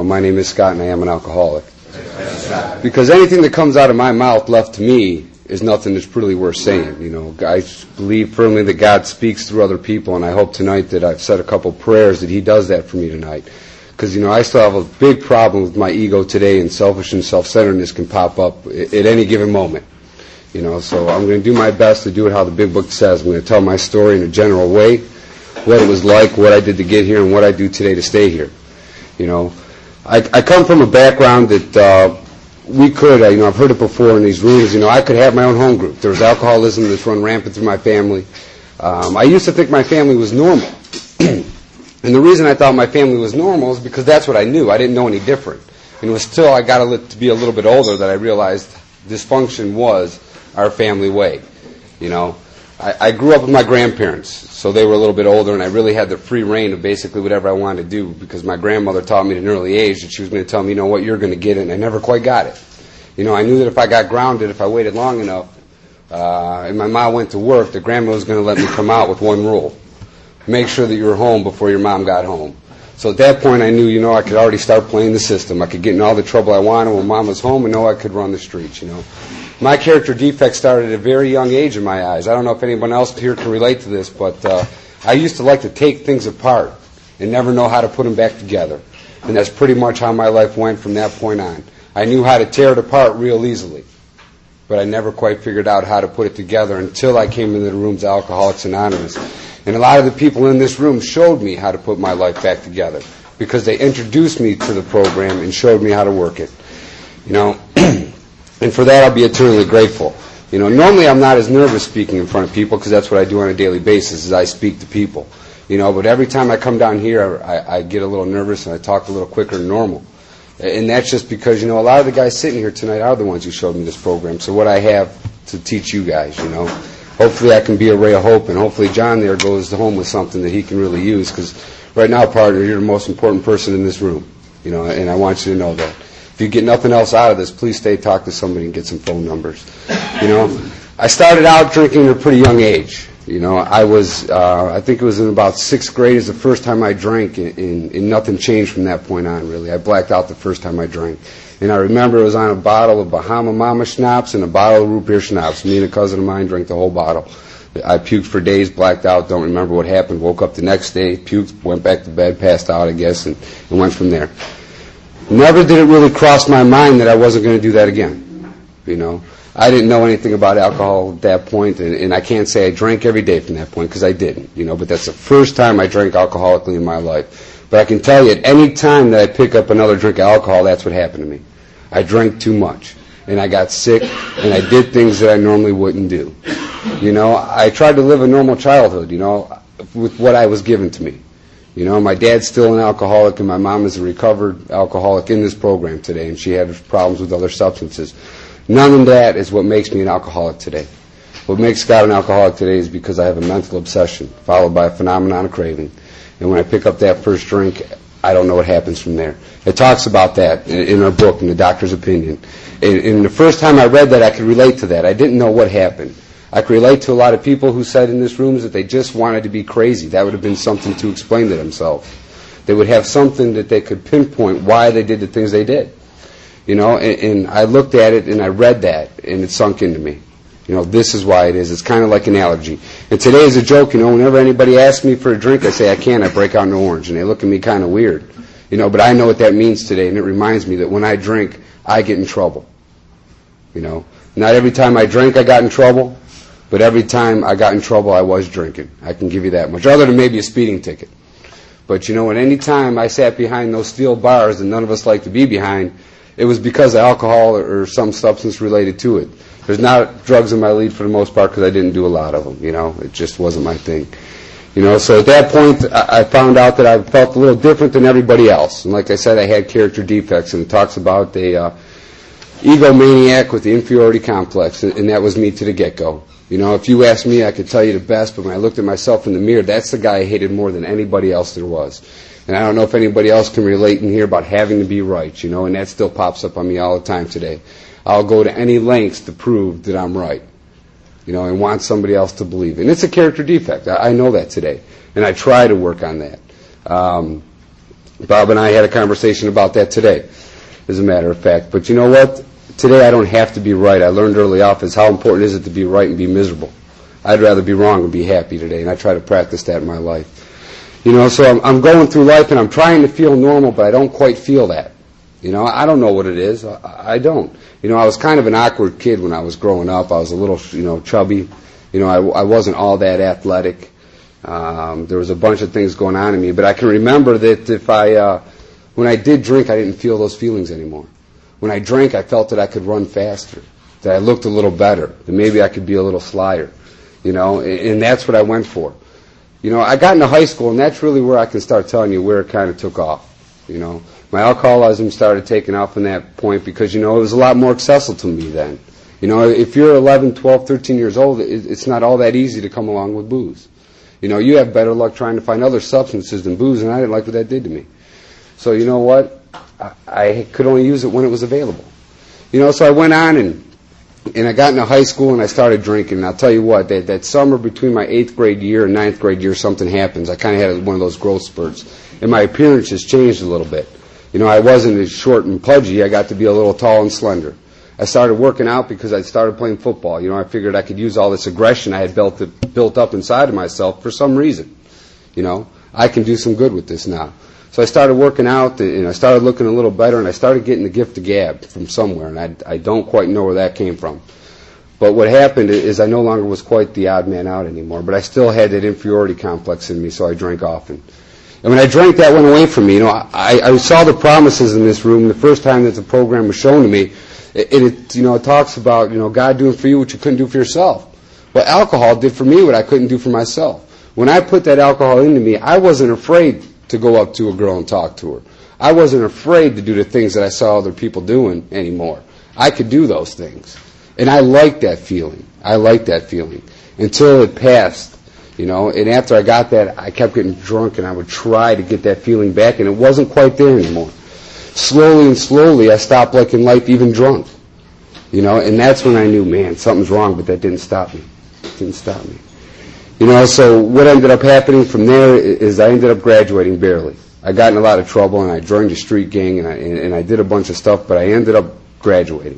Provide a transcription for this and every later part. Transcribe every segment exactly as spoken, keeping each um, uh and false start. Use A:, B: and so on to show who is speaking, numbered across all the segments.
A: Well, my name is Scott, and I am an alcoholic. Because anything that comes out of my mouth left to me is nothing that's really worth saying. You know, I believe firmly that God speaks through other people, and I hope tonight that I've said a couple prayers that He does that for me tonight. Because, you know, I still have a big problem with my ego today, and selfish and self-centeredness can pop up at any given moment. You know, so I'm going to do my best to do it how the Big Book says. I'm going to tell my story in a general way, what it was like, what I did to get here, and what I do today to stay here. You know, I, I come from a background that uh, we could, uh, you know, I've heard it before in these rooms, you know, I could have my own home group. There was alcoholism that's run rampant through my family. Um, I used to think my family was normal. And the reason I thought my family was normal is because that's what I knew. I didn't know any different. And it was till I got a, to be a little bit older that I realized dysfunction was our family way. You know, I, I grew up with my grandparents, so they were a little bit older, and I really had the free reign of basically whatever I wanted to do, because my grandmother taught me at an early age that she was going to tell me, you know what, you're going to get it, and I never quite got it. You know, I knew that if I got grounded, if I waited long enough, uh, and my mom went to work, the grandma was going to let me come out with one rule. Make sure that you were home before your mom got home. So at that point I knew, you know, I could already start playing the system. I could get in all the trouble I wanted when mom was home, and know I could run the streets, you know. My character defect started at a very young age in my eyes. I don't know if anyone else here can relate to this, but uh, I used to like to take things apart and never know how to put them back together. And that's pretty much how my life went from that point on. I knew how to tear it apart real easily, but I never quite figured out how to put it together until I came into the rooms of Alcoholics Anonymous. And a lot of the people in this room showed me how to put my life back together, because they introduced me to the program and showed me how to work it. You know, and for that I'll be eternally grateful. You know, normally I'm not as nervous speaking in front of people, because that's what I do on a daily basis, is I speak to people. You know, but every time I come down here, I, I get a little nervous and I talk a little quicker than normal. And that's just because, you know, a lot of the guys sitting here tonight are the ones who showed me this program. So what I have to teach you guys, you know. Hopefully I can be a ray of hope, and hopefully John there goes home with something that he can really use, because right now, partner, you're the most important person in this room, you know, and I want you to know that. If you get nothing else out of this, please stay, talk to somebody, and get some phone numbers. You know, I started out drinking at a pretty young age. You know, I was, uh, I think it was in about sixth grade is the first time I drank, and, and, and nothing changed from that point on, really. I blacked out the first time I drank. And I remember it was on a bottle of Bahama Mama schnapps and a bottle of root beer schnapps. Me and a cousin of mine drank the whole bottle. I puked for days, blacked out, don't remember what happened. Woke up the next day, puked, went back to bed, passed out, I guess, and, and went from there. Never did it really cross my mind that I wasn't going to do that again. You know, I didn't know anything about alcohol at that point, and, and I can't say I drank every day from that point, because I didn't. You know, but that's the first time I drank alcoholically in my life. But I can tell you, at any time that I pick up another drink of alcohol, that's what happened to me. I drank too much, and I got sick, and I did things that I normally wouldn't do. You know, I tried to live a normal childhood, you know, with what I was given to me. You know, my dad's still an alcoholic, and my mom is a recovered alcoholic in this program today, and she had problems with other substances. None of that is what makes me an alcoholic today. What makes Scott an alcoholic today is because I have a mental obsession, followed by a phenomenon of craving. And when I pick up that first drink, I don't know what happens from there. It talks about that in our book, in the doctor's opinion. And, and the first time I read that, I could relate to that. I didn't know what happened. I could relate to a lot of people who said in this room that they just wanted to be crazy. That would have been something to explain to themselves. They would have something that they could pinpoint why they did the things they did. You know, and, and I looked at it and I read that, and it sunk into me. You know, this is why it is. It's kind of like an allergy. And today is a joke, you know, whenever anybody asks me for a drink, I say I can't, I break out an orange. And they look at me kind of weird. You know, but I know what that means today, and it reminds me that when I drink, I get in trouble. You know, not every time I drank I got in trouble, but every time I got in trouble I was drinking. I can give you that much, other than maybe a speeding ticket. But, you know, at any time I sat behind those steel bars that none of us like to be behind, it was because of alcohol or some substance related to it. There's not drugs in my lead for the most part, because I didn't do a lot of them, you know. It just wasn't my thing. You know, so at that point, I found out that I felt a little different than everybody else. And like I said, I had character defects, and it talks about the uh, egomaniac with the inferiority complex, and that was me to the get-go. You know, if you asked me, I could tell you the best, but when I looked at myself in the mirror, that's the guy I hated more than anybody else there was. And I don't know if anybody else can relate in here about having to be right, you know, and that still pops up on me all the time today. I'll go to any lengths to prove that I'm right, you know, and want somebody else to believe. And it's a character defect. I, I know that today, and I try to work on that. Um, Bob and I had a conversation about that today, as a matter of fact. But you know what? Today I don't have to be right. I learned early off is how important is it to be right and be miserable. I'd rather be wrong and be happy today, and I try to practice that in my life. You know, so I'm, I'm going through life and I'm trying to feel normal, but I don't quite feel that. You know, I don't know what it is. I, I don't. You know, I was kind of an awkward kid when I was growing up. I was a little, you know, chubby. You know, I, I wasn't all that athletic. Um, there was a bunch of things going on in me, but I can remember that if I, uh, when I did drink, I didn't feel those feelings anymore. When I drank, I felt that I could run faster, that I looked a little better, that maybe I could be a little slyer, you know, and, and that's what I went for. You know, I got into high school, and that's really where I can start telling you where it kind of took off, you know. My alcoholism started taking off from that point because, you know, it was a lot more accessible to me then. You know, if you're eleven, twelve, thirteen years old, it, it's not all that easy to come along with booze. You know, you have better luck trying to find other substances than booze, and I didn't like what that did to me. So, you know what? I, I could only use it when it was available. You know, so I went on and and I got into high school and I started drinking. And I'll tell you what, that, that summer between my eighth grade year and ninth grade year, something happens. I kind of had one of those growth spurts. And my appearance has changed a little bit. You know, I wasn't as short and pudgy. I got to be a little tall and slender. I started working out because I started playing football. You know, I figured I could use all this aggression I had built built up inside of myself for some reason. You know, I can do some good with this now. So I started working out, and I started looking a little better, and I started getting the gift of gab from somewhere, and I, I don't quite know where that came from. But what happened is I no longer was quite the odd man out anymore, but I still had that inferiority complex in me, so I drank often. And when I drank, that went away from me. You know, I, I saw the promises in this room the first time that the program was shown to me. It, it, you know, it talks about, you know, God doing for you what you couldn't do for yourself. Well, alcohol did for me what I couldn't do for myself. When I put that alcohol into me, I wasn't afraid to go up to a girl and talk to her. I wasn't afraid to do the things that I saw other people doing anymore. I could do those things. And I liked that feeling. I liked that feeling until it passed, you know. And after I got that, I kept getting drunk, and I would try to get that feeling back, and it wasn't quite there anymore. Slowly and slowly, I stopped liking life even drunk, you know. And that's when I knew, man, something's wrong, but that didn't stop me. It didn't stop me. You know, so what ended up happening from there is I ended up graduating barely. I got in a lot of trouble, and I joined a street gang, and I, and, and I did a bunch of stuff, but I ended up graduating.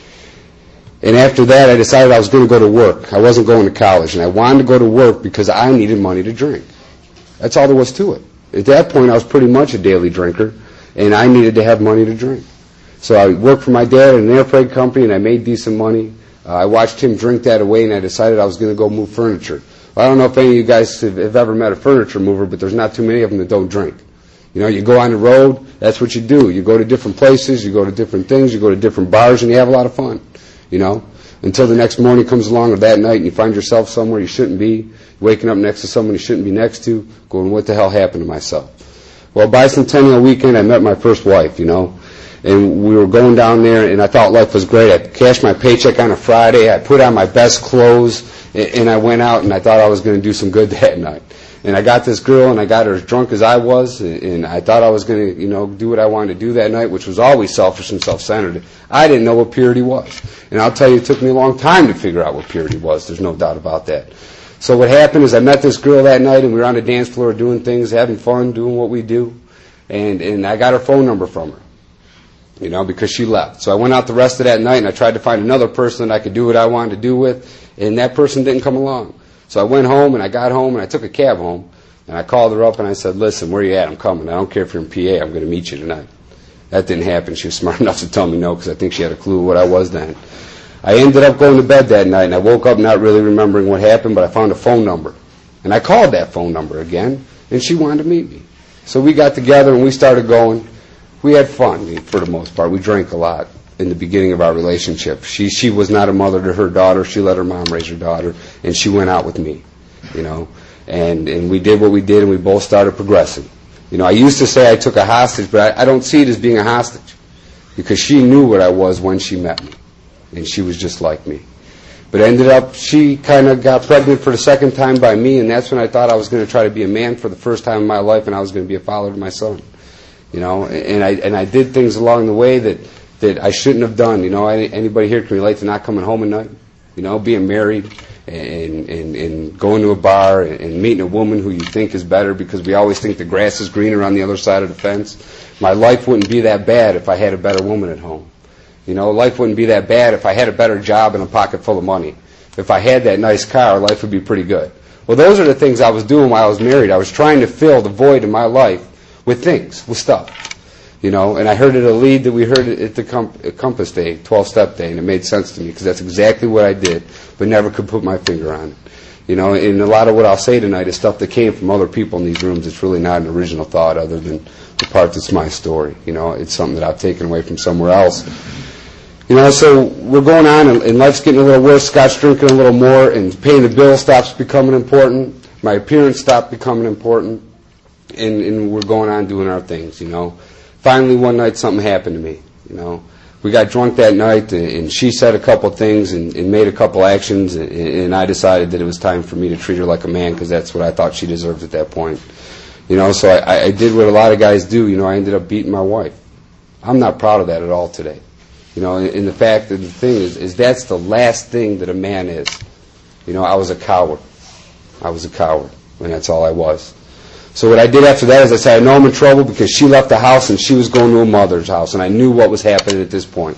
A: And after that, I decided I was going to go to work. I wasn't going to college, and I wanted to go to work because I needed money to drink. That's all there was to it. At that point, I was pretty much a daily drinker, and I needed to have money to drink. So I worked for my dad at an air freight company, and I made decent money. Uh, I watched him drink that away, and I decided I was going to go move furniture. Well, I don't know if any of you guys have, have ever met a furniture mover, but there's not too many of them that don't drink. You know, you go on the road, that's what you do. You go to different places, you go to different things, you go to different bars, and you have a lot of fun, you know, until the next morning comes along or that night and you find yourself somewhere you shouldn't be, waking up next to someone you shouldn't be next to, going, what the hell happened to myself? Well, bicentennial weekend, I met my first wife, you know, and we were going down there, and I thought life was great. I cashed my paycheck on a Friday, I put on my best clothes, and I went out, and I thought I was going to do some good that night. And I got this girl, and I got her as drunk as I was, and I thought I was going to, you know, do what I wanted to do that night, which was always selfish and self-centered. I didn't know what purity was. And I'll tell you, it took me a long time to figure out what purity was. There's no doubt about that. So what happened is I met this girl that night, and we were on the dance floor doing things, having fun, doing what we do. And, and I got her phone number from her, you know, because she left. So I went out the rest of that night, and I tried to find another person that I could do what I wanted to do with. And that person didn't come along. So I went home, and I got home, and I took a cab home, and I called her up, and I said, listen, where you at? I'm coming. I don't care if you're in P A. I'm going to meet you tonight. That didn't happen. She was smart enough to tell me no, because I think she had a clue what I was then. I ended up going to bed that night, and I woke up not really remembering what happened, but I found a phone number. And I called that phone number again, and she wanted to meet me. So we got together, and we started going. We had fun, for the most part. We drank a lot in the beginning of our relationship. She she was not a mother to her daughter. She let her mom raise her daughter, and she went out with me, you know. And and we did what we did, and we both started progressing. You know, I used to say I took a hostage, but I, I don't see it as being a hostage, because she knew what I was when she met me, and she was just like me. But ended up, she kind of got pregnant for the second time by me, and that's when I thought I was going to try to be a man for the first time in my life, and I was going to be a father to my son. You know, and I and I did things along the way that that I shouldn't have done. You know, any, anybody here can relate to not coming home at night, you know, being married and, and, and going to a bar and, and meeting a woman who you think is better because we always think the grass is greener on the other side of the fence. My life wouldn't be that bad if I had a better woman at home. You know, life wouldn't be that bad if I had a better job and a pocket full of money. If I had that nice car, life would be pretty good. Well, those are the things I was doing while I was married. I was trying to fill the void in my life with things, with stuff. You know, and I heard it a lead that we heard it at the comp- Compass Day, twelve-step day, and it made sense to me because that's exactly what I did, but never could put my finger on it. You know, and a lot of what I'll say tonight is stuff that came from other people in these rooms. It's really not an original thought other than the part that's my story. You know, it's something that I've taken away from somewhere else. You know, so we're going on, and, and life's getting a little worse, Scott's drinking a little more, and paying the bill stops becoming important. My appearance stopped becoming important, and, and we're going on doing our things, you know. Finally, one night, something happened to me, you know. We got drunk that night, and, and she said a couple things and, and made a couple actions, and, and I decided that it was time for me to treat her like a man because that's what I thought she deserved at that point. You know, so I, I did what a lot of guys do. You know, I ended up beating my wife. I'm not proud of that at all today. You know, and the fact that the thing is, is that's the last thing that a man is. You know, I was a coward. I was a coward, and that's all I was. So what I did after that is I said, I know I'm in trouble because she left the house and she was going to a mother's house, and I knew what was happening at this point.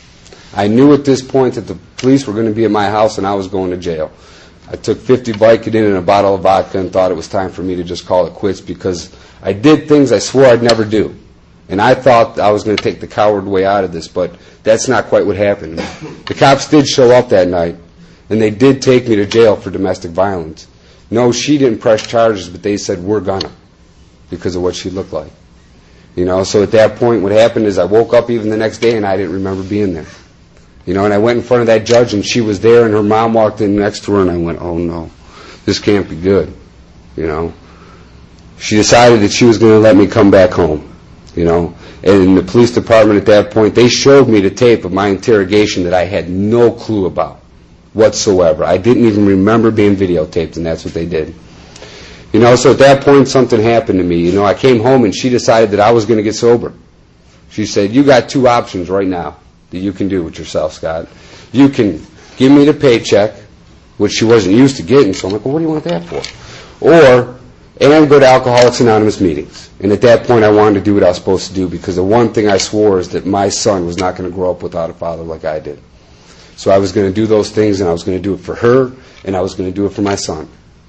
A: I knew at this point that the police were going to be at my house and I was going to jail. I took fifty Vicodin and a bottle of vodka and thought it was time for me to just call it quits because I did things I swore I'd never do. And I thought I was going to take the coward way out of this, but that's not quite what happened. The cops did show up that night, and they did take me to jail for domestic violence. No, she didn't press charges, but they said, we're gonna, because of what she looked like. You know, so at that point, what happened is I woke up even the next day, and I didn't remember being there. You know, and I went in front of that judge, and she was there, and her mom walked in next to her, and I went, oh, no, this can't be good, you know. She decided that she was going to let me come back home. You know, and in the police department at that point, they showed me the tape of my interrogation that I had no clue about whatsoever. I didn't even remember being videotaped, and that's what they did. You know, so at that point, something happened to me. You know, I came home, and she decided that I was going to get sober. She said, you got two options right now that you can do with yourself, Scott. You can give me the paycheck, which she wasn't used to getting, so I'm like, well, what do you want that for? Or, and go to Alcoholics Anonymous meetings. And at that point, I wanted to do what I was supposed to do because the one thing I swore is that my son was not going to grow up without a father like I did. So I was going to do those things, and I was going to do it for her, and I was going to do it for my son.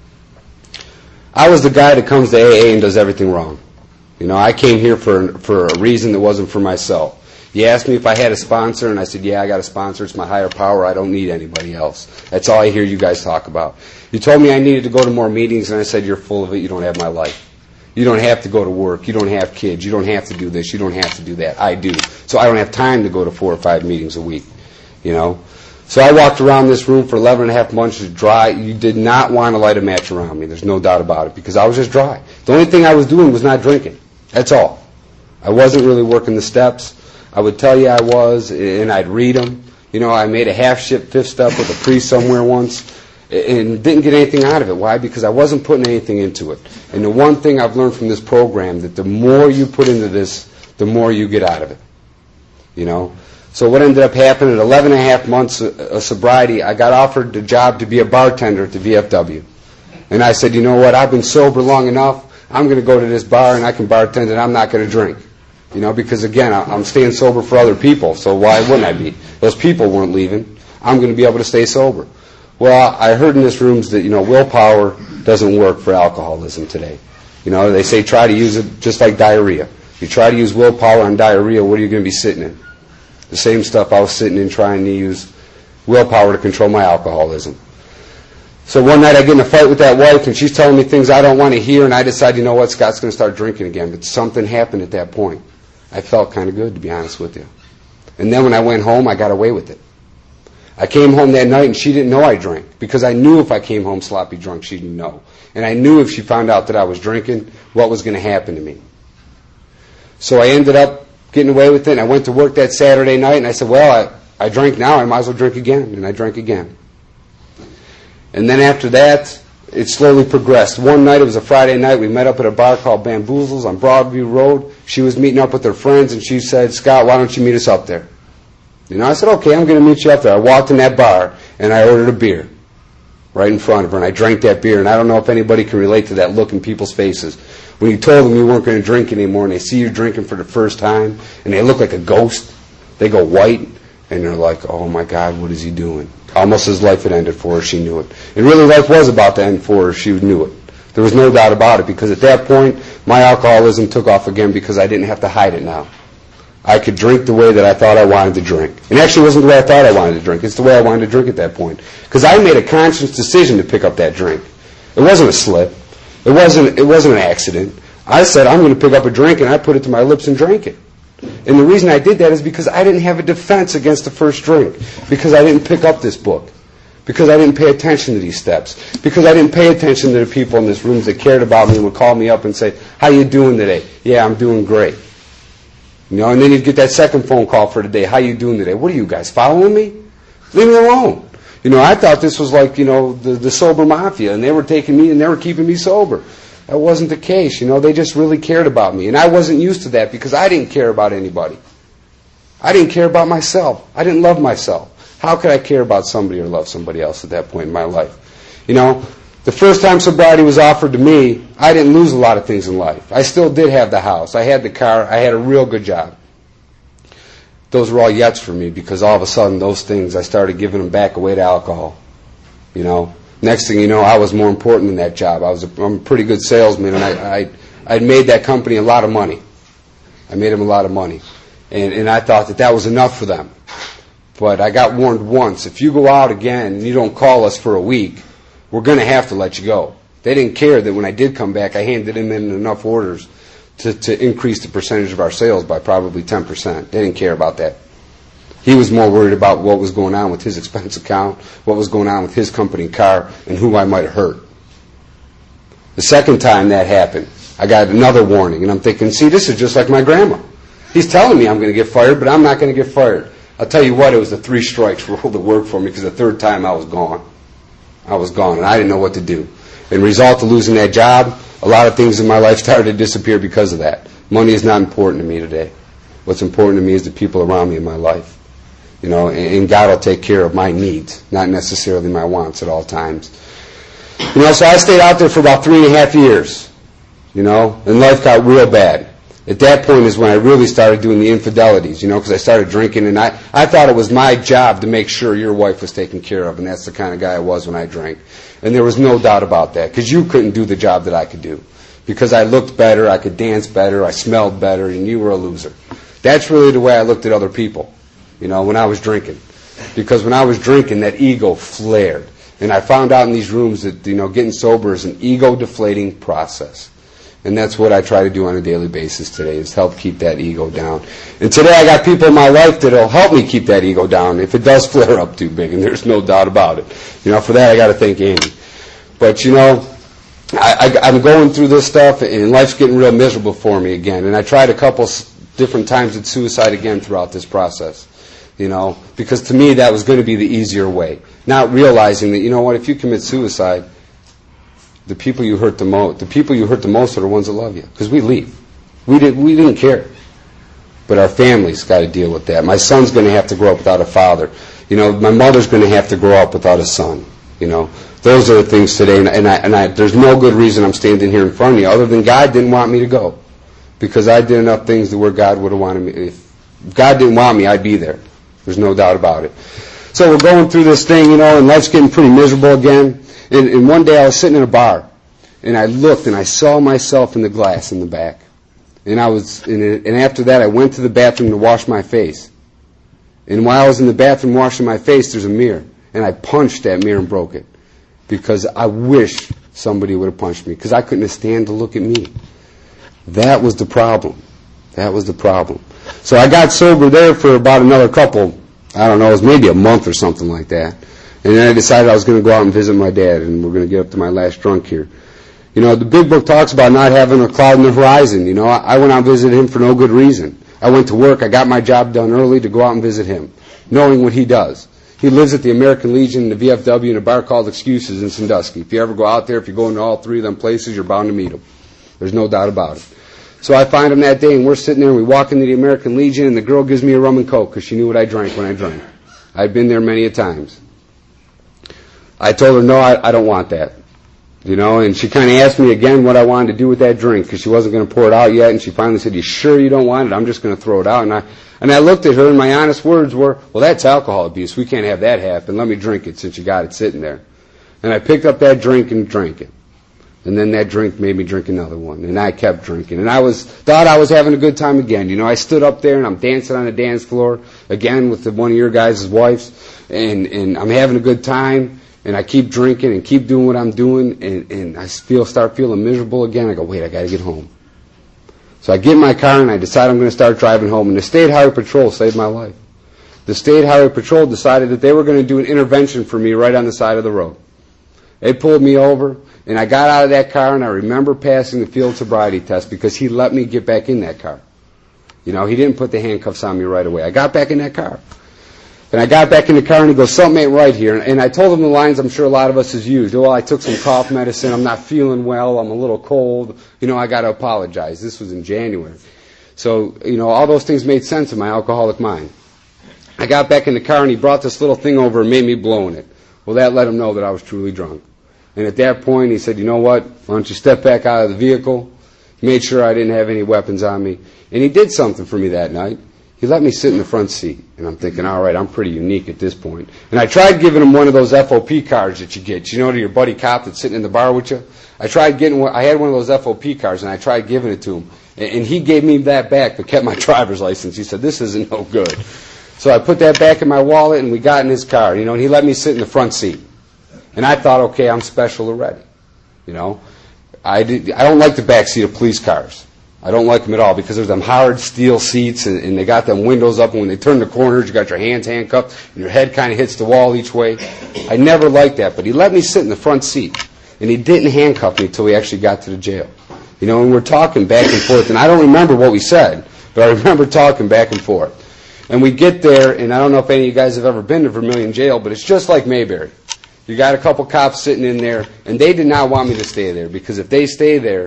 A: I was the guy that comes to A A and does everything wrong. You know, I came here for for a reason that wasn't for myself. You asked me if I had a sponsor, and I said, yeah, I got a sponsor. It's my higher power. I don't need anybody else. That's all I hear you guys talk about. You told me I needed to go to more meetings, and I said, you're full of it. You don't have my life. You don't have to go to work. You don't have kids. You don't have to do this. You don't have to do that. I do. So I don't have time to go to four or five meetings a week, you know. So I walked around this room for eleven and a half months dry. You did not want to light a match around me. There's no doubt about it because I was just dry. The only thing I was doing was not drinking. That's all. I wasn't really working the steps. I would tell you I was, and I'd read them. You know, I made a half-ship fifth step with a priest somewhere once and didn't get anything out of it. Why? Because I wasn't putting anything into it. And the one thing I've learned from this program, that the more you put into this, the more you get out of it. You know? So what ended up happening at eleven and a half months of sobriety, I got offered the job to be a bartender at the V F W. And I said, you know what, I've been sober long enough. I'm going to go to this bar and I can bartend and I'm not going to drink. You know, because again, I'm staying sober for other people, so why wouldn't I be? Those people weren't leaving. I'm going to be able to stay sober. Well, I heard in this room that, you know, willpower doesn't work for alcoholism today. You know, they say try to use it just like diarrhea. You try to use willpower on diarrhea, what are you going to be sitting in? The same stuff I was sitting in trying to use willpower to control my alcoholism. So one night I get in a fight with that wife, and she's telling me things I don't want to hear, and I decide, you know what, Scott's going to start drinking again. But something happened at that point. I felt kind of good, to be honest with you. And then when I went home, I got away with it. I came home that night, and she didn't know I drank, because I knew if I came home sloppy drunk, she'd know. And I knew if she found out that I was drinking, what was going to happen to me. So I ended up getting away with it, and I went to work that Saturday night, and I said, well, I, I drank now, I might as well drink again. And I drank again. And then after that, it slowly progressed. One night, it was a Friday night, we met up at a bar called Bamboozles on Broadview Road. She was meeting up with her friends, and she said, Scott, why don't you meet us up there? You know, I said, okay, I'm going to meet you up there. I walked in that bar, and I ordered a beer. right in front of her, and I drank that beer. And I don't know if anybody can relate to that look in people's faces. When you told them you weren't going to drink anymore, and they see you drinking for the first time, and they look like a ghost, they go white, and they're like, oh my God, what is he doing? Almost as life had ended for her, she knew it. And really life was about to end for her, she knew it. There was no doubt about it, because at that point, my alcoholism took off again because I didn't have to hide it now. I could drink the way that I thought I wanted to drink. And actually it wasn't the way I thought I wanted to drink. It's the way I wanted to drink at that point. Because I made a conscious decision to pick up that drink. It wasn't a slip. It wasn't, it wasn't an accident. I said, I'm going to pick up a drink, and I put it to my lips and drank it. And the reason I did that is because I didn't have a defense against the first drink. Because I didn't pick up this book. Because I didn't pay attention to these steps. Because I didn't pay attention to the people in this room that cared about me and would call me up and say, how you doing today? Yeah, I'm doing great. You know, and then you'd get that second phone call for today. How you doing today? What are you guys, following me? Leave me alone. You know, I thought this was like, you know, the, the sober mafia, and they were taking me and they were keeping me sober. That wasn't the case. You know, they just really cared about me. And I wasn't used to that because I didn't care about anybody. I didn't care about myself. I didn't love myself. How could I care about somebody or love somebody else at that point in my life? You know, the first time sobriety was offered to me, I didn't lose a lot of things in life. I still did have the house. I had the car. I had a real good job. Those were all yets for me because all of a sudden those things, I started giving them back away to alcohol. You know, next thing you know, I was more important than that job. I was a, I'm a pretty good salesman, and I, I, I'd made that company a lot of money. I made them a lot of money. And, and I thought that that was enough for them. But I got warned once, if you go out again and you don't call us for a week, we're going to have to let you go. They didn't care that when I did come back, I handed them in enough orders to, to increase the percentage of our sales by probably ten percent. They didn't care about that. He was more worried about what was going on with his expense account, what was going on with his company car, and who I might have hurt. The second time that happened, I got another warning, and I'm thinking, see, this is just like my grandma. He's telling me I'm going to get fired, but I'm not going to get fired. I'll tell you what, it was the three strikes rule that worked for me, because the third time I was gone. I was gone, and I didn't know what to do. And result of losing that job, a lot of things in my life started to disappear because of that. Money is not important to me today. What's important to me is the people around me in my life. You know, and God will take care of my needs, not necessarily my wants at all times. You know, so I stayed out there for about three and a half years. You know, and life got real bad. At that point is when I really started doing the infidelities, you know, because I started drinking, and I, I thought it was my job to make sure your wife was taken care of, and that's the kind of guy I was when I drank. And there was no doubt about that, because you couldn't do the job that I could do. Because I looked better, I could dance better, I smelled better, and you were a loser. That's really the way I looked at other people, you know, when I was drinking. Because when I was drinking, that ego flared. And I found out in these rooms that, you know, getting sober is an ego-deflating process. And that's what I try to do on a daily basis today, is help keep that ego down. And today I got people in my life that will help me keep that ego down if it does flare up too big, and there's no doubt about it. You know, for that I got to thank Amy. But, you know, I, I, I'm going through this stuff, and life's getting real miserable for me again. And I tried a couple different times at suicide again throughout this process. You know, because to me that was going to be the easier way. Not realizing that, you know what, if you commit suicide, the people you hurt the most, the people you hurt the most are the ones that love you. Because we leave. We didn't, we didn't care. But our family's got to deal with that. My son's going to have to grow up without a father. You know, my mother's going to have to grow up without a son. You know, those are the things today. And, and, I, and I, there's no good reason I'm standing here in front of you other than God didn't want me to go. Because I did enough things to where God would have wanted me. If God didn't want me, I'd be there. There's no doubt about it. So we're going through this thing, you know, and life's getting pretty miserable again. And, and one day I was sitting in a bar, and I looked, and I saw myself in the glass in the back. And I was, and, and after that, I went to the bathroom to wash my face. And while I was in the bathroom washing my face, there's a mirror, and I punched that mirror and broke it, because I wish somebody would have punched me, because I couldn't stand to look at me. That was the problem. That was the problem. So I got sober there for about another couple, I don't know, it was maybe a month or something like that. And then I decided I was going to go out and visit my dad, and we're going to get up to my last drunk here. You know, the big book talks about not having a cloud in the horizon. You know, I went out and visited him for no good reason. I went to work. I got my job done early to go out and visit him, knowing what he does. He lives at the American Legion, the V F W, in a bar called Excuses in Sandusky. If you ever go out there, if you go into all three of them places, you're bound to meet him. There's no doubt about it. So I find him that day, and we're sitting there, and we walk into the American Legion, and the girl gives me a rum and coke because she knew what I drank when I drank. I'd been there many a times. I told her, no, I, I don't want that. You know, and she kind of asked me again what I wanted to do with that drink because she wasn't going to pour it out yet, and she finally said, you sure you don't want it? I'm just going to throw it out. And I and I looked at her, and my honest words were, well, that's alcohol abuse. We can't have that happen. Let me drink it since you got it sitting there. And I picked up that drink and drank it. And then that drink made me drink another one, and I kept drinking. And I was thought I was having a good time again. You know, I stood up there, and I'm dancing on the dance floor, again with the, one of your guys' wives, and, and I'm having a good time. And I keep drinking and keep doing what I'm doing, and, and I feel start feeling miserable again. I go, wait, I got to get home. So I get in my car and I decide I'm going to start driving home. And the State Highway Patrol saved my life. The State Highway Patrol decided that they were going to do an intervention for me right on the side of the road. They pulled me over, and I got out of that car, and I remember passing the field sobriety test because he let me get back in that car. You know, he didn't put the handcuffs on me right away. I got back in that car. And I got back in the car, and he goes, something ain't right here. And I told him the lines I'm sure a lot of us has used. Well, I took some cough medicine. I'm not feeling well. I'm a little cold. You know, I got to apologize. This was in January. So, you know, all those things made sense in my alcoholic mind. I got back in the car, and he brought this little thing over and made me blow in it. Well, that let him know that I was truly drunk. And at that point, he said, you know what? Why don't you step back out of the vehicle? He made sure I didn't have any weapons on me. And he did something for me that night. He let me sit in the front seat, and I'm thinking, all right, I'm pretty unique at this point. And I tried giving him one of those F O P cards that you get, you know, to your buddy cop that's sitting in the bar with you. I tried getting one, I had one of those F O P cards, and I tried giving it to him. And he gave me that back, but kept my driver's license. He said, this isn't no good. So I put that back in my wallet, and we got in his car, you know, and he let me sit in the front seat. And I thought, okay, I'm special already, you know. I, did, I don't like the back seat of police cars. I don't like them at all because there's them hard steel seats, and, and they got them windows up, and when they turn the corners, you got your hands handcuffed, and your head kind of hits the wall each way. I never liked that, but he let me sit in the front seat, and he didn't handcuff me until we actually got to the jail. You know, and we're talking back and forth, and I don't remember what we said, but I remember talking back and forth. And we get there, and I don't know if any of you guys have ever been to Vermilion Jail, but it's just like Mayberry. You got a couple cops sitting in there, and they did not want me to stay there, because if they stay there,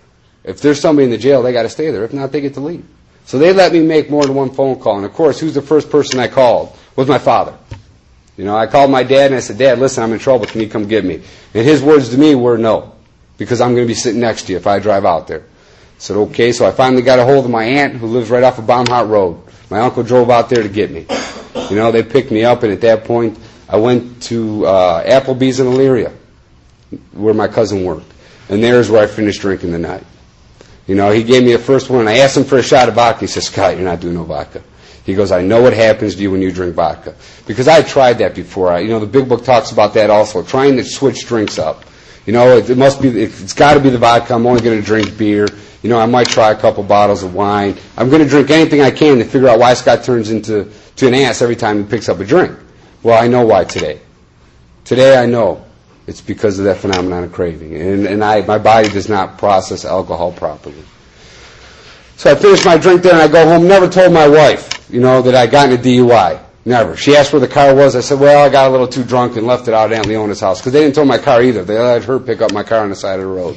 A: if there's somebody in the jail, they got to stay there. If not, they get to leave. So they let me make more than one phone call. And, of course, who's the first person I called? Was my father. You know, I called my dad, and I said, Dad, listen, I'm in trouble. Can you come get me? And his words to me were no, because I'm going to be sitting next to you if I drive out there. I said, okay. So I finally got a hold of my aunt, who lives right off of Baumhart Road. My uncle drove out there to get me. You know, they picked me up, and at that point, I went to uh, Applebee's in Elyria, where my cousin worked. And there's where I finished drinking the night. You know, he gave me a first one, and I asked him for a shot of vodka. He said, Scott, you're not doing no vodka. He goes, I know what happens to you when you drink vodka. Because I tried that before. I, you know, the Big Book talks about that also, trying to switch drinks up. You know, it, it must be, it's got to be the vodka. I'm only going to drink beer. You know, I might try a couple bottles of wine. I'm going to drink anything I can to figure out why Scott turns into to an ass every time he picks up a drink. Well, I know why today. Today I know. It's because of that phenomenon of craving. And, and I, my body does not process alcohol properly. So I finished my drink there, and I go home. Never told my wife, you know, that I got in a D U I. Never. She asked where the car was. I said, well, I got a little too drunk and left it out at Aunt Leona's house. Because they didn't tow my car either. They let her pick up my car on the side of the road.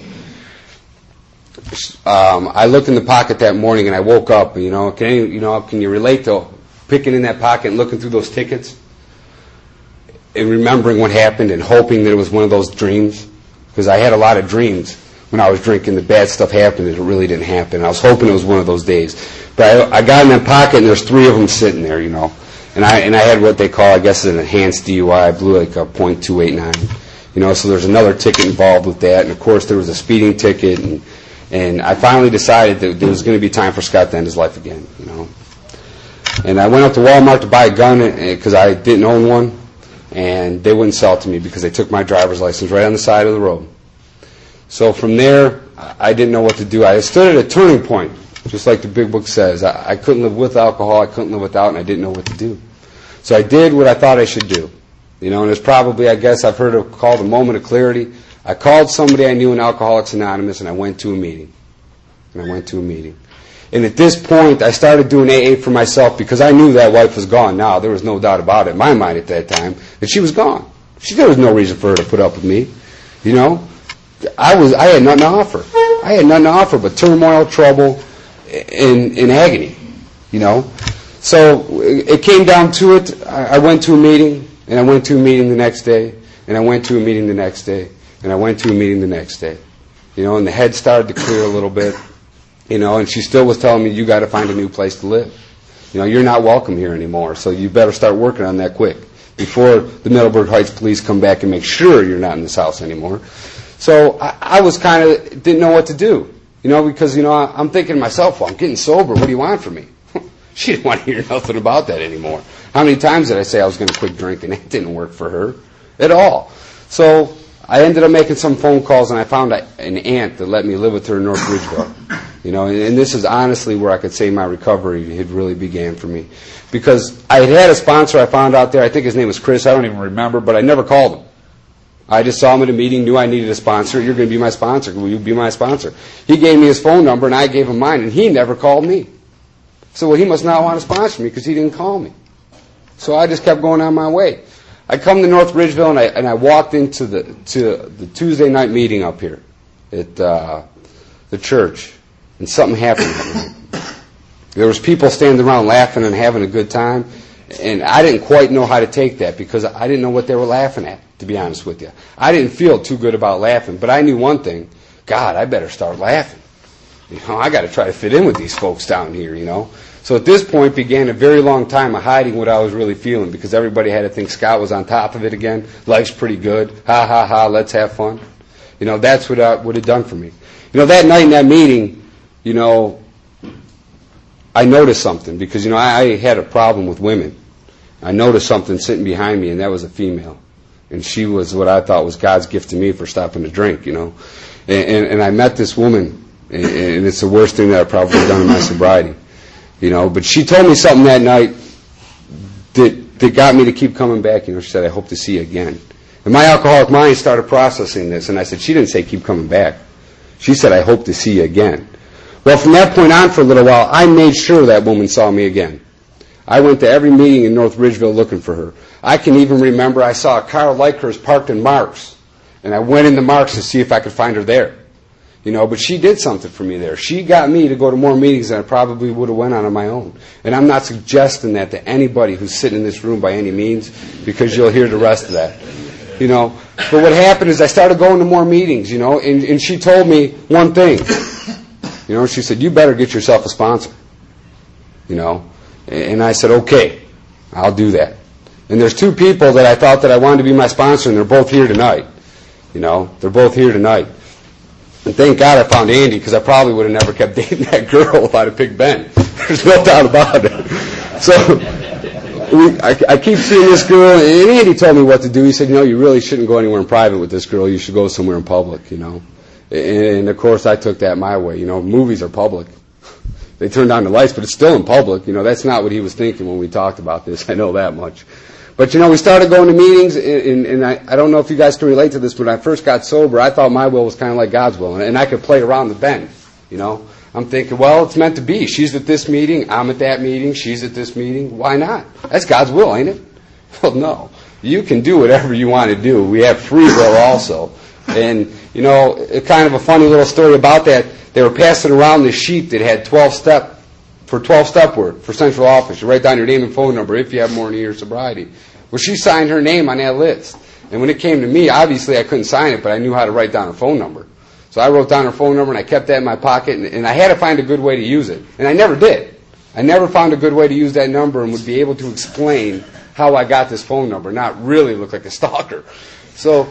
A: Um, I looked in the pocket that morning, and I woke up. You know, can you, you know, can you relate to picking in that pocket and looking through those tickets? And remembering what happened and hoping that it was one of those dreams. Because I had a lot of dreams when I was drinking. The bad stuff happened and it really didn't happen. I was hoping it was one of those days. But I, I got in that pocket, and there's three of them sitting there, you know. And I and I had what they call, I guess, an enhanced D U I. I blew like a point two eight nine. You know, so there's another ticket involved with that. And, of course, there was a speeding ticket. And, and I finally decided that there was going to be time for Scott to end his life again, you know. And I went up to Walmart to buy a gun because I didn't own one. And they wouldn't sell it to me because they took my driver's license right on the side of the road. So from there, I didn't know what to do. I stood at a turning point, just like the Big Book says. I, I couldn't live with alcohol, I couldn't live without, and I didn't know what to do. So I did what I thought I should do. You know, and it's probably, I guess I've heard it called a moment of clarity. I called somebody I knew in Alcoholics Anonymous, and I went to a meeting. And I went to a meeting. And at this point, I started doing A A for myself because I knew that wife was gone now. There was no doubt about it in my mind at that time that she was gone. She, there was no reason for her to put up with me. You know, I was I had nothing to offer. I had nothing to offer but turmoil, trouble, and, and agony. You know, so it came down to it. I, I went to a meeting, and I went to a meeting the next day, And I went to a meeting the next day, and I went to a meeting the next day. You know, and the head started to clear a little bit, you know, and she still was telling me, you got to find a new place to live. You know, you're not welcome here anymore, so you better start working on that quick before the Middleburg Heights police come back and make sure you're not in this house anymore. So I, I was kind of, didn't know what to do, you know, because, you know, I, I'm thinking to myself, well, I'm getting sober. What do you want from me? She didn't want to hear nothing about that anymore. How many times did I say I was going to quit drinking? It didn't work for her at all. So I ended up making some phone calls, and I found a, an aunt that let me live with her in North Ridgeville. You know, and, and this is honestly where I could say my recovery had really began for me. Because I had had a sponsor I found out there. I think his name was Chris. I don't even remember, but I never called him. I just saw him at a meeting, knew I needed a sponsor. You're going to be my sponsor. Will you be my sponsor? He gave me his phone number, and I gave him mine, and he never called me. So, well, he must not want to sponsor me because he didn't call me. So I just kept going on my way. I come to North Ridgeville, and I, and I walked into the to the Tuesday night meeting up here at uh, the church, and something happened that night. There was people standing around laughing and having a good time, and I didn't quite know how to take that because I didn't know what they were laughing at, to be honest with you. I didn't feel too good about laughing, but I knew one thing. God, I better start laughing. You know, I got to try to fit in with these folks down here, you know. So at this point began a very long time of hiding what I was really feeling because everybody had to think Scott was on top of it again. Life's pretty good. Ha, ha, ha, let's have fun. You know, that's what it would have done for me. You know, that night in that meeting, you know, I noticed something because, you know, I, I had a problem with women. I noticed something sitting behind me, and that was a female. And she was what I thought was God's gift to me for stopping to drink, you know. And, and, and I met this woman, and, and it's the worst thing that I've probably done in my sobriety. You know, but she told me something that night that that got me to keep coming back. You know, she said, I hope to see you again. And my alcoholic mind started processing this, and I said, she didn't say keep coming back. She said, I hope to see you again. Well, from that point on for a little while, I made sure that woman saw me again. I went to every meeting in North Ridgeville looking for her. I can even remember I saw a car like hers parked in Mark's, and I went into Mark's to see if I could find her there. You know, but she did something for me there. She got me to go to more meetings than I probably would have went on on my own. And I'm not suggesting that to anybody who's sitting in this room by any means, because you'll hear the rest of that. You know, but what happened is I started going to more meetings, you know, and, and she told me one thing. You know, she said, you better get yourself a sponsor. You know, and I said, okay, I'll do that. And there's two people that I thought that I wanted to be my sponsor, and they're both here tonight. You know, they're both here tonight. And thank God I found Andy, because I probably would have never kept dating that girl if I'd have picked Ben. There's no doubt about it. So we, I, I keep seeing this girl, and Andy told me what to do. He said, you know, you really shouldn't go anywhere in private with this girl. You should go somewhere in public, you know. And, and of course, I took that my way. You know, movies are public. They turn down the lights, but it's still in public. You know, that's not what he was thinking when we talked about this. I know that much. But, you know, we started going to meetings, and, and, and I, I don't know if you guys can relate to this, but when I first got sober, I thought my will was kind of like God's will, and, and I could play around the bend, you know. I'm thinking, well, it's meant to be. She's at this meeting, I'm at that meeting, she's at this meeting. Why not? That's God's will, ain't it? Well, no. You can do whatever you want to do. We have free will also. And, you know, it, kind of a funny little story about that. They were passing around this sheet that had twelve-step, for twelve-step work, for central office. You write down your name and phone number if you have more than a year's sobriety. Well, she signed her name on that list. And when it came to me, obviously I couldn't sign it, but I knew how to write down her phone number. So I wrote down her phone number, and I kept that in my pocket, and, and I had to find a good way to use it. And I never did. I never found a good way to use that number and would be able to explain how I got this phone number, not really look like a stalker. So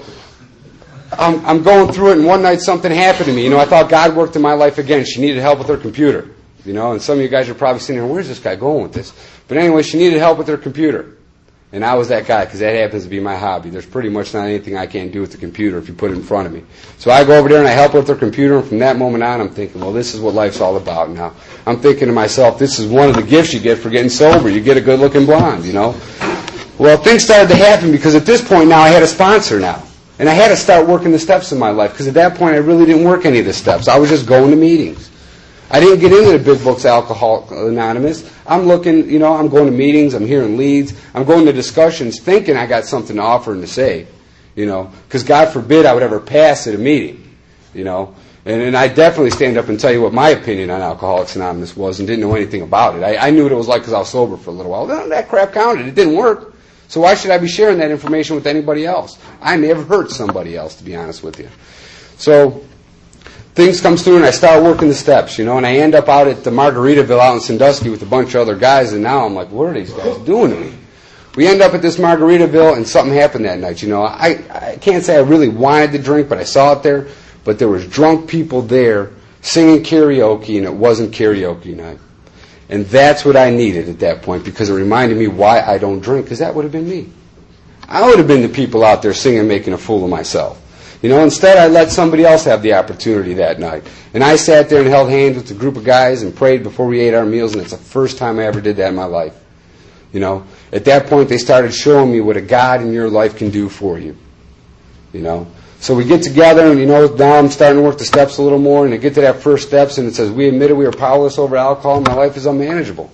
A: I'm, I'm going through it, and one night something happened to me. You know, I thought God worked in my life again. She needed help with her computer. You know, and some of you guys are probably sitting there, where's this guy going with this? But anyway, she needed help with her computer. And I was that guy, because that happens to be my hobby. There's pretty much not anything I can't do with the computer if you put it in front of me. So I go over there and I help her with her computer, and from that moment on, I'm thinking, well, this is what life's all about now. I'm thinking to myself, this is one of the gifts you get for getting sober. You get a good-looking blonde, you know. Well, things started to happen, because at this point now I had a sponsor now. And I had to start working the steps in my life, because at that point I really didn't work any of the steps. I was just going to meetings. I didn't get into the big books, Alcoholics Anonymous. I'm looking, you know, I'm going to meetings, I'm hearing leads, I'm going to discussions thinking I got something to offer and to say, you know, because God forbid I would ever pass at a meeting, you know. And, and I definitely stand up and tell you what my opinion on Alcoholics Anonymous was and didn't know anything about it. I, I knew what it was like because I was sober for a little while. That crap counted. It didn't work. So why should I be sharing that information with anybody else? I may have hurt somebody else, to be honest with you. So things comes through, and I start working the steps, you know, and I end up out at the Margaritaville out in Sandusky with a bunch of other guys, and now I'm like, what are these guys doing to me? We end up at this Margaritaville, and something happened that night, you know. I, I can't say I really wanted to drink, but I saw it there. But there was drunk people there singing karaoke, and it wasn't karaoke night. And that's what I needed at that point, because it reminded me why I don't drink, because that would have been me. I would have been the people out there singing, making a fool of myself. You know, instead I let somebody else have the opportunity that night. And I sat there and held hands with a group of guys and prayed before we ate our meals, and it's the first time I ever did that in my life. You know, at that point they started showing me what a God in your life can do for you. You know, so we get together, and, you know, now I'm starting to work the steps a little more, and I get to that first steps, and it says, we admitted we are powerless over alcohol, and my life is unmanageable.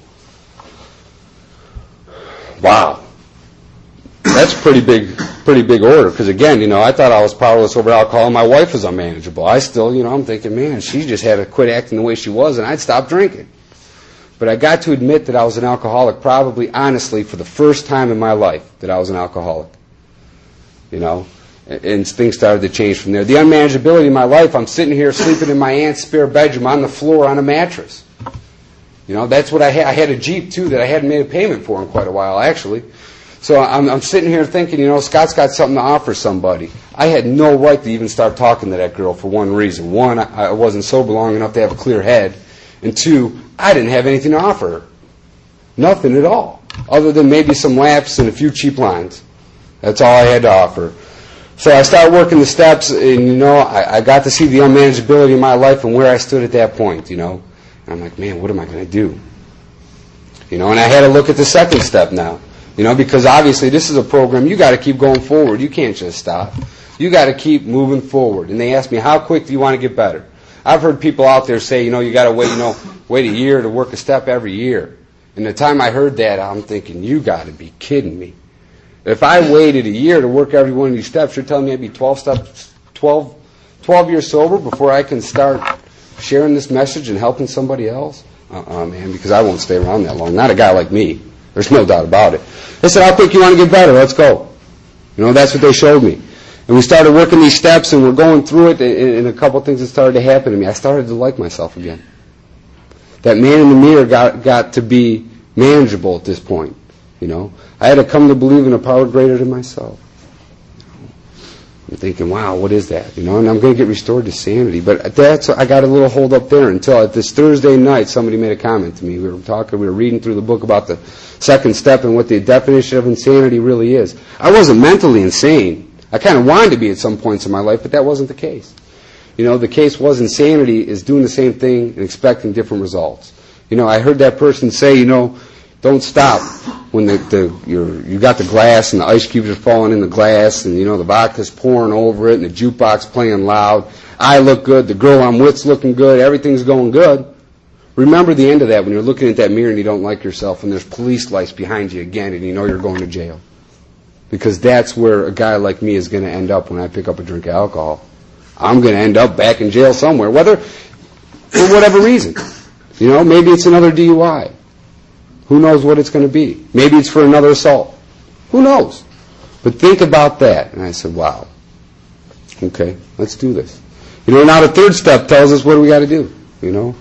A: Wow. That's pretty big, pretty big order, because, again, you know, I thought I was powerless over alcohol, and my wife was unmanageable. I still, you know, I'm thinking, man, she just had to quit acting the way she was, and I'd stop drinking. But I got to admit that I was an alcoholic, probably, honestly, for the first time in my life, that I was an alcoholic. You know? And things started to change from there. The unmanageability in my life, I'm sitting here sleeping in my aunt's spare bedroom on the floor on a mattress. You know, that's what I had. I had a Jeep, too, that I hadn't made a payment for in quite a while, actually. So I'm, I'm sitting here thinking, you know, Scott's got something to offer somebody. I had no right to even start talking to that girl for one reason. One, I, I wasn't sober long enough to have a clear head. And two, I didn't have anything to offer her. Nothing at all, other than maybe some laughs and a few cheap lines. That's all I had to offer. So I started working the steps, and, you know, I, I got to see the unmanageability in my life and where I stood at that point, you know. And I'm like, man, what am I going to do? You know, and I had to look at the second step now, you know, because obviously this is a program. You got to keep going forward. You can't just stop. You got to keep moving forward. And they asked me, how quick do you want to get better? I've heard people out there say, you know, you got to wait, you know, wait a year to work a step every year. And the time I heard that, I'm thinking, you got to be kidding me. If I waited a year to work every one of these steps, you're telling me I'd be twelve steps, twelve, twelve years sober before I can start sharing this message and helping somebody else? Uh-uh, man, because I won't stay around that long. Not a guy like me. There's no doubt about it. They said, how quick you want to get better? Let's go. You know, that's what they showed me. And we started working these steps, and we're going through it, and a couple of things that started to happen to me. I started to like myself again. That man in the mirror got, got to be manageable at this point, you know. I had to come to believe in a power greater than myself. I'm thinking, wow, what is that? You know, and I'm going to get restored to sanity. But that's, I got a little hold up there until at this Thursday night, somebody made a comment to me. We were talking, we were reading through the book about the second step and what the definition of insanity really is. I wasn't mentally insane. I kind of wanted to be at some points in my life, but that wasn't the case. You know, the case was insanity is doing the same thing and expecting different results. You know, I heard that person say, you know, don't stop when the, the you're, you got the glass and the ice cubes are falling in the glass, and, you know, the vodka's pouring over it and the jukebox playing loud. I look good. The girl I'm with's looking good. Everything's going good. Remember the end of that when you're looking at that mirror and you don't like yourself and there's police lights behind you again and you know you're going to jail. Because that's where a guy like me is going to end up when I pick up a drink of alcohol. I'm going to end up back in jail somewhere, whether for whatever reason. You know, maybe it's another D U I. Who knows what it's going to be? Maybe it's for another assault. Who knows? But think about that. And I said, wow. Okay, let's do this. You know, now the third step tells us what do we got to do, you know?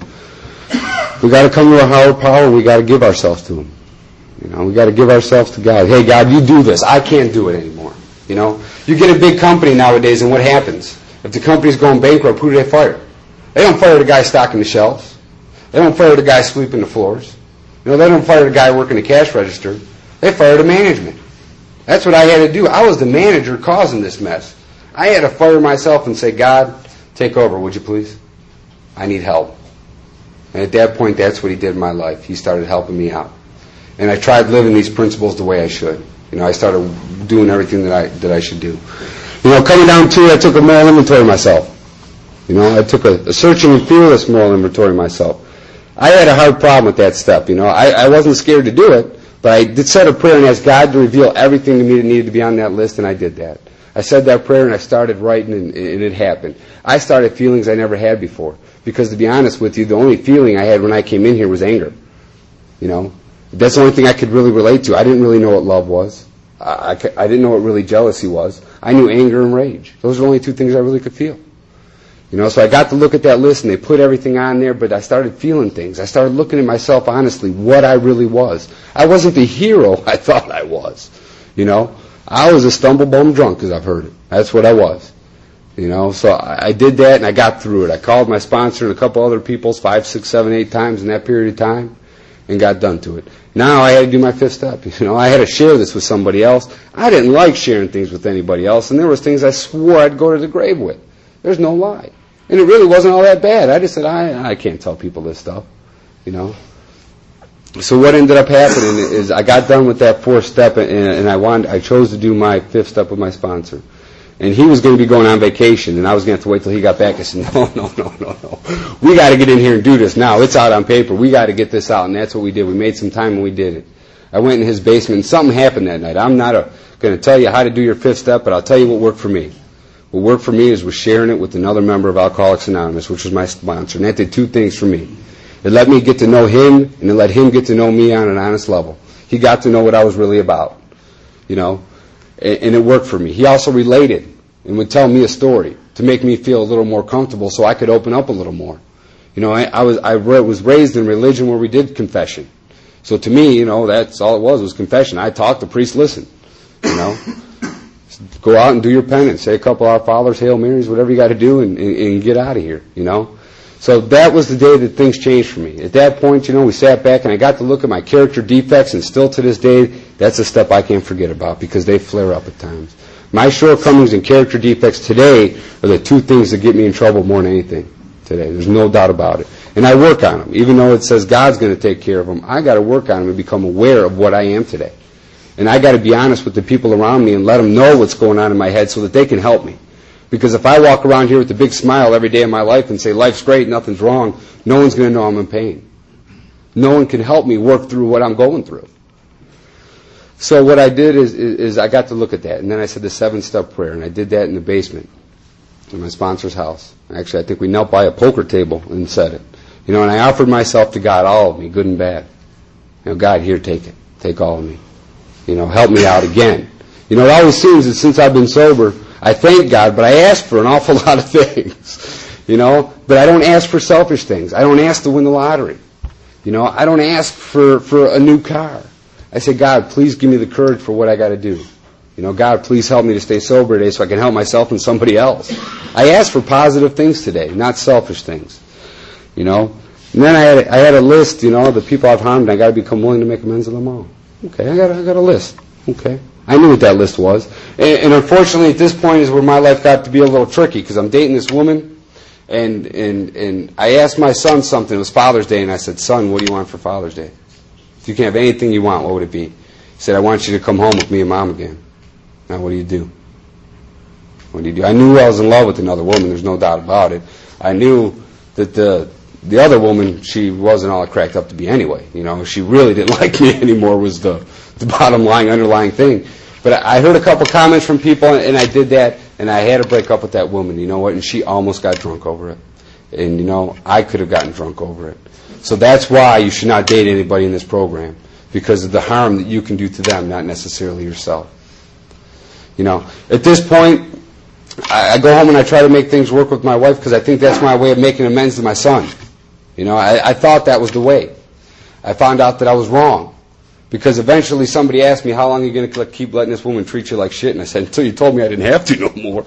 A: We got to come to a higher power, and we got to give ourselves to Him. You know, we got to give ourselves to God. Hey, God, you do this. I can't do it anymore. You know, you get a big company nowadays, and what happens? If the company's going bankrupt, who do they fire? They don't fire the guy stocking the shelves. They don't fire the guy sweeping the floors. You know, they don't fire the guy working the cash register. They fire the management. That's what I had to do. I was the manager causing this mess. I had to fire myself and say, God, take over, would you please? I need help. And at that point, that's what He did in my life. He started helping me out. And I tried living these principles the way I should. You know, I started doing everything that I that I should do. You know, coming down to it, I took a moral inventory of myself. You know, I took a, a searching and fearless moral inventory of myself. I had a hard problem with that step, you know. I, I wasn't scared to do it, but I did said a prayer and asked God to reveal everything to me that needed to be on that list, and I did that. I said that prayer and I started writing, and, and it happened. I started feelings I never had before. Because to be honest with you, the only feeling I had when I came in here was anger. You know, that's the only thing I could really relate to. I didn't really know what love was. I, I, I didn't know what really jealousy was. I knew anger and rage. Those are the only two things I really could feel. You know, so I got to look at that list, and they put everything on there, but I started feeling things. I started looking at myself honestly, what I really was. I wasn't the hero I thought I was. You know, I was a stumble-bum drunk, as I've heard it. That's what I was. You know, so I, I did that, and I got through it. I called my sponsor and a couple other people's five, six, seven, eight times in that period of time, and got done to it. Now I had to do my fifth step. You know, I had to share this with somebody else. I didn't like sharing things with anybody else, and there was things I swore I'd go to the grave with. There's no lie. And it really wasn't all that bad. I just said, I, I can't tell people this stuff, you know. So what ended up happening is I got done with that fourth step, and, and I wanted, I chose to do my fifth step with my sponsor. And he was going to be going on vacation, and I was going to have to wait till he got back. I said, no, no, no, no, no. We got to get in here and do this now. It's out on paper. We got to get this out, and that's what we did. We made some time, and we did it. I went in his basement, and something happened that night. I'm not going to tell you how to do your fifth step, but I'll tell you what worked for me. What worked for me is was sharing it with another member of Alcoholics Anonymous, which was my sponsor. And that did two things for me. It let me get to know him, and it let him get to know me on an honest level. He got to know what I was really about, you know, and, and it worked for me. He also related and would tell me a story to make me feel a little more comfortable so I could open up a little more. You know, I, I was I was raised in religion where we did confession. So to me, you know, that's all it was, was confession. I talked, the priest listened, you know. Go out and do your penance. Say a couple Our Fathers, Hail Marys, whatever you got to do, and, and, and get out of here, you know. So that was the day that things changed for me. At that point, you know, we sat back, and I got to look at my character defects, and still to this day, that's a step I can't forget about because they flare up at times. My shortcomings and character defects today are the two things that get me in trouble more than anything today. There's no doubt about it. And I work on them. Even though it says God's going to take care of them, I got to work on them and become aware of what I am today. And I got to be honest with the people around me and let them know what's going on in my head so that they can help me. Because if I walk around here with a big smile every day of my life and say, life's great, nothing's wrong, no one's going to know I'm in pain. No one can help me work through what I'm going through. So what I did is, is, is I got to look at that. And then I said the seven-step prayer. And I did that in the basement in my sponsor's house. Actually, I think we knelt by a poker table and said it. You know, and I offered myself to God, all of me, good and bad. You know, God, here, take it. Take all of me. You know, help me out again. You know, it always seems that since I've been sober, I thank God, but I ask for an awful lot of things. You know, but I don't ask for selfish things. I don't ask to win the lottery. You know, I don't ask for, for a new car. I say, God, please give me the courage for what I got to do. You know, God, please help me to stay sober today so I can help myself and somebody else. I ask for positive things today, not selfish things. You know, and then I had I had a list. You know, the people I've harmed, and I got to become willing to make amends with them all. Okay, I got I got a list. Okay, I knew what that list was, and, and unfortunately, at this point is where my life got to be a little tricky because I'm dating this woman, and and and I asked my son something. It was Father's Day, and I said, "Son, what do you want for Father's Day? If you can have anything you want, what would it be?" He said, "I want you to come home with me and Mom again." Now, what do you do? What do you do? I knew I was in love with another woman. There's no doubt about it. I knew that the the other woman, she wasn't all it cracked up to be anyway. You know, she really didn't like me anymore was the, the bottom line, underlying thing. But I, I heard a couple comments from people, and, and I did that, and I had to break up with that woman. You know what? And she almost got drunk over it. And, you know, I could have gotten drunk over it. So that's why you should not date anybody in this program, because of the harm that you can do to them, not necessarily yourself. You know, at this point, I, I go home and I try to make things work with my wife because I think that's my way of making amends to my son. You know, I, I thought that was the way. I found out that I was wrong. Because eventually somebody asked me, how long are you going to keep letting this woman treat you like shit? And I said, until you told me I didn't have to no more.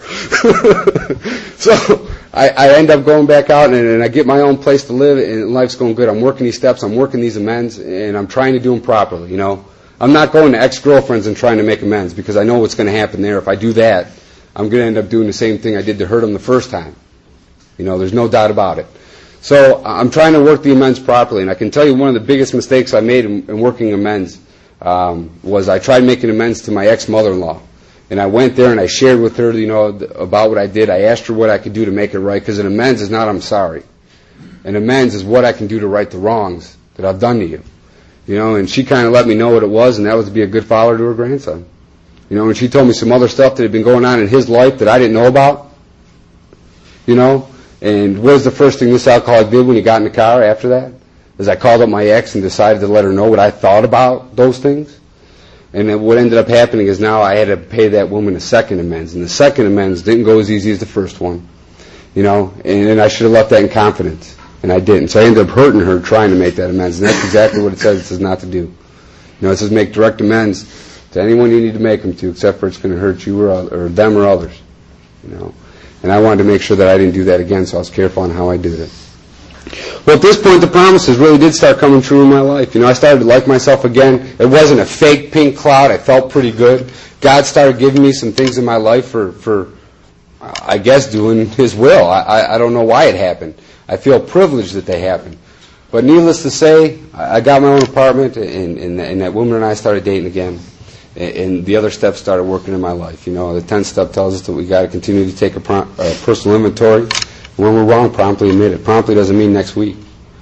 A: So I, I end up going back out, and, and I get my own place to live, and life's going good. I'm working these steps, I'm working these amends, and I'm trying to do them properly, you know. I'm not going to ex-girlfriends and trying to make amends, because I know what's going to happen there. If I do that, I'm going to end up doing the same thing I did to hurt them the first time. You know, there's no doubt about it. So I'm trying to work the amends properly, and I can tell you one of the biggest mistakes I made in, in working amends um, was I tried making amends to my ex-mother-in-law. And I went there and I shared with her, you know, about what I did. I asked her what I could do to make it right, because an amends is not I'm sorry. An amends is what I can do to right the wrongs that I've done to you. You know, and she kind of let me know what it was, and that was to be a good father to her grandson. You know, and she told me some other stuff that had been going on in his life that I didn't know about. You know, and what was the first thing this alcoholic did when he got in the car after that? Is I called up my ex and decided to let her know what I thought about those things. And then what ended up happening is now I had to pay that woman a second amends. And the second amends didn't go as easy as the first one. You know, and, and I should have left that in confidence. And I didn't. So I ended up hurting her trying to make that amends. And that's exactly what it says it says not to do. You know, it says make direct amends to anyone you need to make them to, except for it's going to hurt you or, or them or others. You know. And I wanted to make sure that I didn't do that again, so I was careful on how I did it. Well, at this point, the promises really did start coming true in my life. You know, I started to like myself again. It wasn't a fake pink cloud. I felt pretty good. God started giving me some things in my life for, for I guess, doing His will. I, I, I don't know why it happened. I feel privileged that they happened. But needless to say, I got my own apartment, and, and, and that woman and I started dating again. And, and the other steps started working in my life. You know, the tenth step tells us that we got to continue to take a, pro- a personal inventory. When we're wrong, promptly admit it. Promptly doesn't mean next week.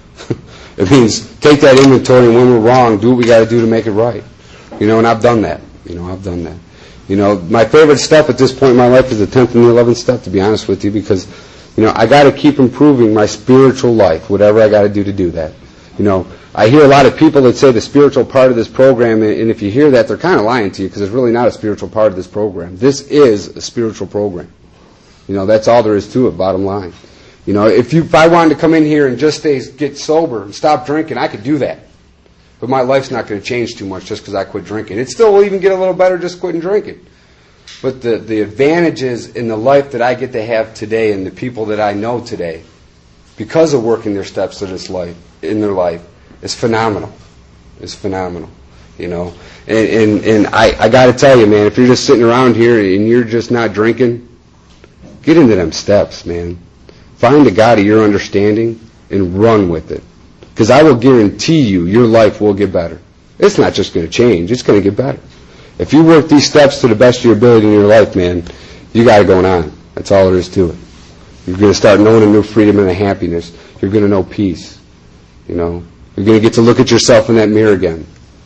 A: It means take that inventory, and when we're wrong, do what we got to do to make it right. You know, and I've done that. You know, I've done that. You know, my favorite step at this point in my life is the tenth and the eleventh step, to be honest with you, because, you know, I got to keep improving my spiritual life, whatever I got to do to do that. You know, I hear a lot of people that say the spiritual part of this program, and if you hear that, they're kind of lying to you, because it's really not a spiritual part of this program. This is a spiritual program. You know, that's all there is to it, bottom line. You know, if you, if I wanted to come in here and just stay, get sober and stop drinking, I could do that. But my life's not going to change too much just because I quit drinking. It still will even get a little better just quitting drinking. But the, the advantages in the life that I get to have today and the people that I know today, because of working their steps to this life, in their life, is phenomenal. It's phenomenal. You know, and, and, and I, I got to tell you, man, if you're just sitting around here and you're just not drinking, get into them steps, man. Find a God of your understanding and run with it. Because I will guarantee you, your life will get better. It's not just going to change, it's going to get better. If you work these steps to the best of your ability in your life, man, you got it going on. That's all there is to it. You're going to start knowing a new freedom and a happiness. You're going to know peace. You know, you're going to get to look at yourself in that mirror again.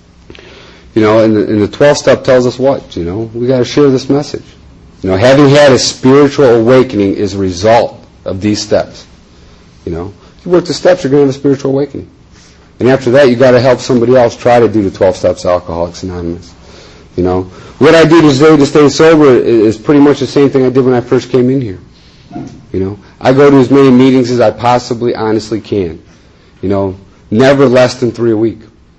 A: You know, and the, and the twelfth step tells us what? You know, we got to share this message. You know, having had a spiritual awakening is a result of these steps. You know, if you work the steps, you're going to have a spiritual awakening. And after that, you got to help somebody else try to do the twelve steps of Alcoholics Anonymous. You know, what I do today to stay sober is pretty much the same thing I did when I first came in here. You know, I go to as many meetings as I possibly honestly can. You know, never less than three a week.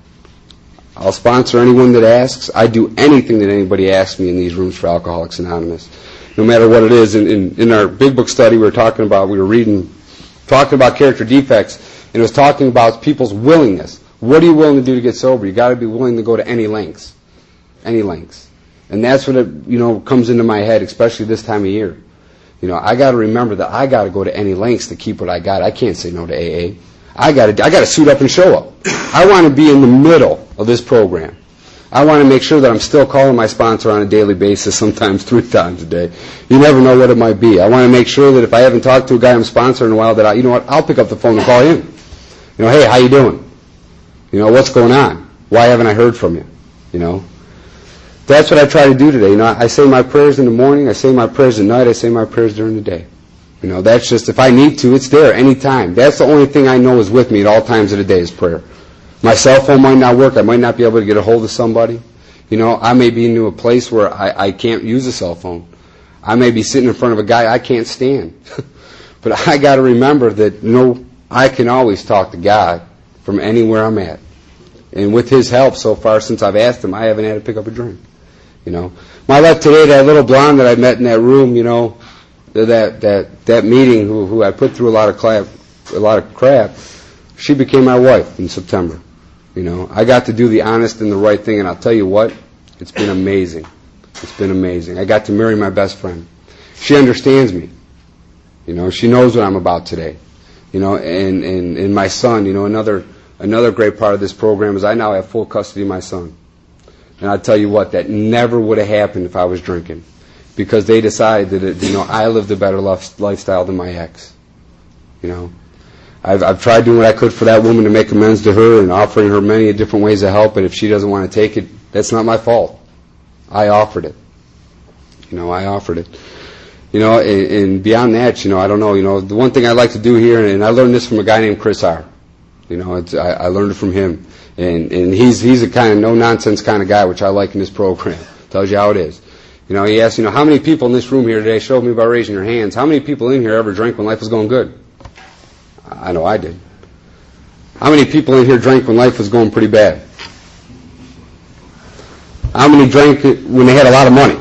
A: I'll sponsor anyone that asks. I do anything that anybody asks me in these rooms for Alcoholics Anonymous, no matter what it is. In, in, in our big book study we were talking about, we were reading, talking about character defects, and it was talking about people's willingness. What are you willing to do to get sober? You got to be willing to go to any lengths. Any lengths. And that's what it, you know, comes into my head, especially this time of year. You know, I got to remember that I got to go to any lengths to keep what I got. I can't say no to A A. I got to I got to suit up and show up. I want to be in the middle of this program. I want to make sure that I'm still calling my sponsor on a daily basis, sometimes three times a day. You never know what it might be. I want to make sure that if I haven't talked to a guy I'm sponsoring in a while, that I, you know what, I'll pick up the phone and call him. You know, hey, how you doing? You know, what's going on? Why haven't I heard from you? You know, that's what I try to do today. You know, I say my prayers in the morning, I say my prayers at night, I say my prayers during the day. You know, that's just, if I need to, it's there anytime. That's the only thing I know is with me at all times of the day is prayer. My cell phone might not work. I might not be able to get a hold of somebody. You know, I may be into a place where I, I can't use a cell phone. I may be sitting in front of a guy I can't stand. But I got to remember that, you know, I can always talk to God from anywhere I'm at. And with His help so far, since I've asked Him, I haven't had to pick up a drink. You know, my left today, that little blonde that I met in that room, you know, that that that meeting, who who I put through a lot of crap, a lot of crap, she became my wife in September. You know, I got to do the honest and the right thing, and I'll tell you what, it's been amazing. It's been amazing. I got to marry my best friend. She understands me. You know, she knows what I'm about today. You know, and and and my son, you know, another another great part of this program is I now have full custody of my son. And I'll tell you what, that never would have happened if I was drinking. Because they decided that, it, you know, I lived a better lifestyle than my ex. You know, I've, I've tried doing what I could for that woman to make amends to her and offering her many different ways of help. And if she doesn't want to take it, that's not my fault. I offered it. You know, I offered it. You know, and, and beyond that, you know, I don't know. You know, the one thing I like to do here, and I learned this from a guy named Chris R. You know, it's, I, I learned it from him. And and he's he's a kind of no-nonsense kind of guy, which I like in this program. Tells you how it is. You know, he asks, you know, how many people in this room here today, showed me by raising your hands, how many people in here ever drank when life was going good? I know I did. How many people in here drank when life was going pretty bad? How many drank when they had a lot of money?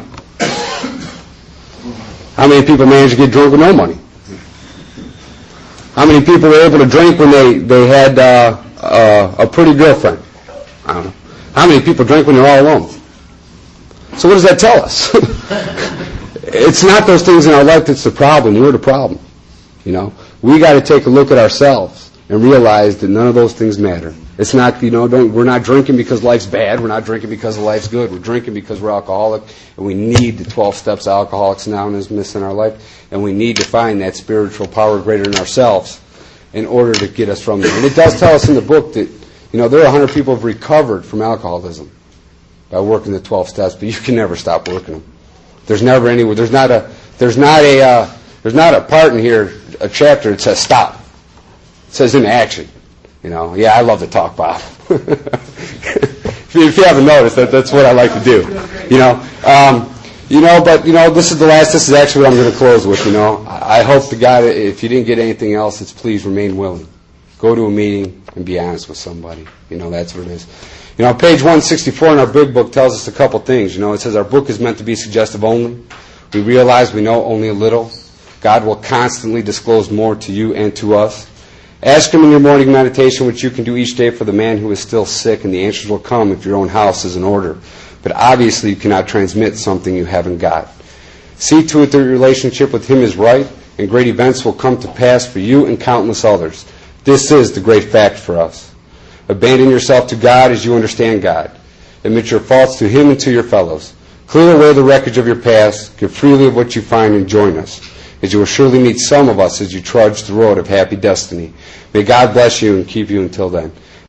A: How many people managed to get drunk with no money? How many people were able to drink when they, they had uh, uh, a pretty girlfriend? I don't know. How many people drink when they're all alone? So what does that tell us? It's not those things in our life that's the problem. We're the problem. You know, we got to take a look at ourselves and realize that none of those things matter. It's not, you know, don't, we're not drinking because life's bad. We're not drinking because life's good. We're drinking because we're alcoholic, and we need the twelve steps Alcoholics Anonymous in our life, and we need to find that spiritual power greater than ourselves in order to get us from there. And it does tell us in the book that, you know, there are one hundred people who have recovered from alcoholism by working the twelve steps, but you can never stop working them. There's never any, there's not a, there's not a, uh, there's not a part in here, a chapter that says stop. It says in action. You know, yeah, I love to talk, Bob. if, you, if you haven't noticed, that, that's what I like to do. You know, um, you know, but you know, this is the last. This is actually what I'm going to close with. You know, I hope to God, if you didn't get anything else, it's please remain willing. Go to a meeting and be honest with somebody. You know, that's what it is. You know, page one sixty-four in our big book tells us a couple things. You know, it says our book is meant to be suggestive only. We realize we know only a little. God will constantly disclose more to you and to us. Ask Him in your morning meditation, which you can do each day, for the man who is still sick, and the answers will come if your own house is in order. But obviously you cannot transmit something you haven't got. See to it that your relationship with Him is right, and great events will come to pass for you and countless others. This is the great fact for us. Abandon yourself to God as you understand God. Admit your faults to Him and to your fellows. Clear away the wreckage of your past. Give freely of what you find and join us, as you will surely meet some of us as you trudge the road of happy destiny. May God bless you and keep you until then.